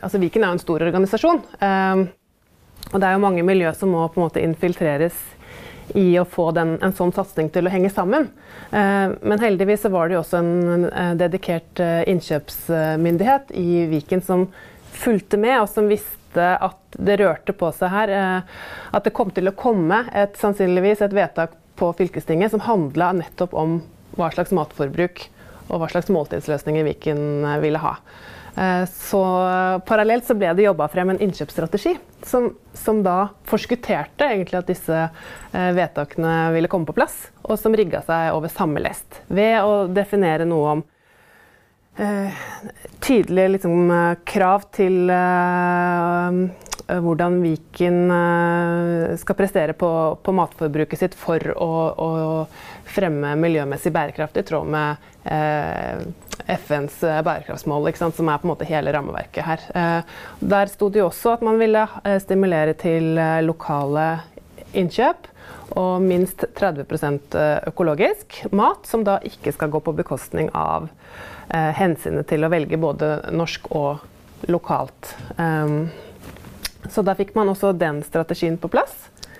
altså Viken jo en stor organisasjon, og det jo mange miljø som må på en måte infiltreres i å få en sånn satsning til å henge sammen. Men heldigvis så var det jo også en dedikert innkjøpsmyndighet i Viken som fulgte med, og som visste at det rørte på seg her, at det kom til å komme sannsynligvis et vedtak på fylkestinget som handlet nettopp om hva slags matforbruk og hva slags måltidsløsninger Viken ville ha. Så parallelt så ble det jobbet frem en innkjøpsstrategi som da forskutterte egentlig at disse vedtakene ville komme på plass, og som rigget seg over samme lest ved å definere noe om tydelige liksom, krav til hvordan Viken skal prestere på matforbruket sitt for å fremme miljømessig bærekraft i tråd med FNs bærekraftsmål, ikke sant, som på en måte hele rammeverket her. Der stod det jo også at man ville stimulere til lokale innkjøp og minst 30% økologisk mat, som da ikke skal gå på bekostning av hensynet til å velge både norsk og lokalt. Så da fikk man også den strategien på plass.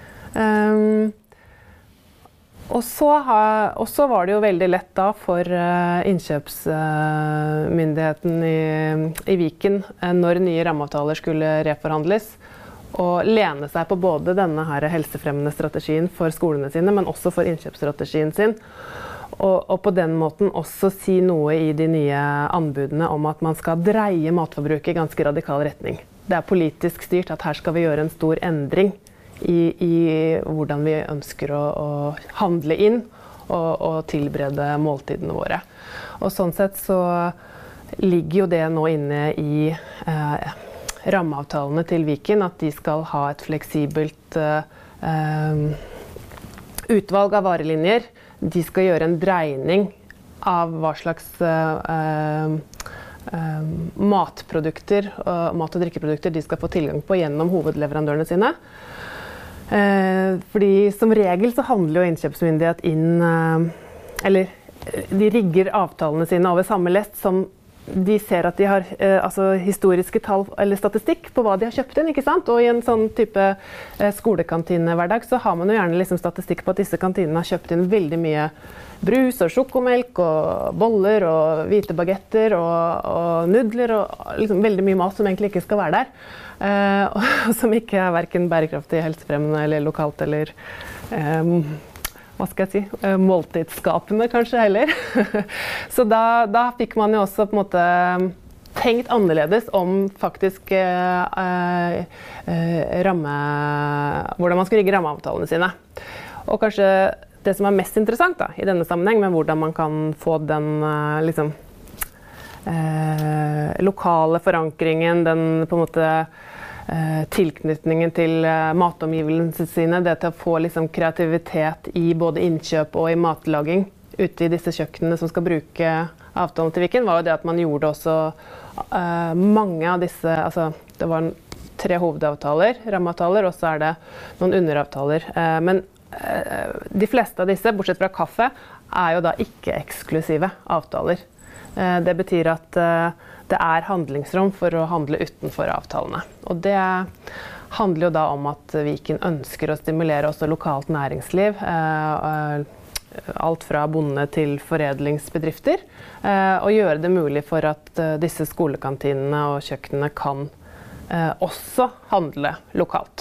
Og så var det jo veldig lett da for innkjøpsmyndigheten i Viken når nye rammeavtaler skulle reforhandles, og lene seg på både denne her helsefremmende strategien for skolene sine, men også for innkjøpsstrategien sin. Og på den måten også si noe i de nye anbudene om at man skal dreie matforbruket i ganske radikal retning. Det politisk styrt at her skal vi gjøre en stor endring i hvordan vi ønsker å handle inn og tilberede måltidene våre. Og sånn sett så ligger jo det nå inne i rammeavtalene til Viken, at de skal ha et fleksibelt utvalg av varelinjer. De skal gjøre en dreining av hva slags matprodukter, mat- og drikkeprodukter de skal få tilgang på gjennom hovedleverandørene sine. Fordi som regel så handler jo innkjøpsmyndighet eller de rigger avtalene sine over samme lest som de ser at de har historiske tall eller statistikk på hva de har kjøpt inn, ikke sant? Og i en sånn type skolekantinehverdag så har man jo gjerne liksom statistikk på at disse kantinene har kjøpt inn veldig mye brus og sjokomelk og boller og hvite bagetter og nudler og liksom veldig mye mat som egentlig ikke skal være der. Og som ikke hverken bærekraftig, helsefremmende eller lokalt eller hva skal jeg si, måltidsskapende kanskje heller. Så da fikk man jo også på en måte tenkt annerledes om faktisk hvordan man skal rigge rammeavtalene sine. Og kanskje det som mest interessant da, i denne sammenheng, med hvordan man kan få den liksom, lokale forankringen, den på en måte tilknytningen til matomgivelsene sine, det til å få liksom kreativitet i både innkjøp og i matlaging ute i disse kjøkkenene som skal bruke avtalen til Viken, var jo det at man gjorde også mange av disse, altså det var 3 hovedavtaler, rammeavtaler, og så det noen underavtaler. Men de fleste av disse, bortsett fra kaffe, jo da ikke eksklusive avtaler. Det betyr at det handlingsrom for å handle utenfor avtalene. Og det handler jo da om at Viken ønsker å stimulere også lokalt næringsliv, alt fra bonde til foredlingsbedrifter, og gjøre det mulig for at disse skolekantinene og kjøkkenene kan også handle lokalt.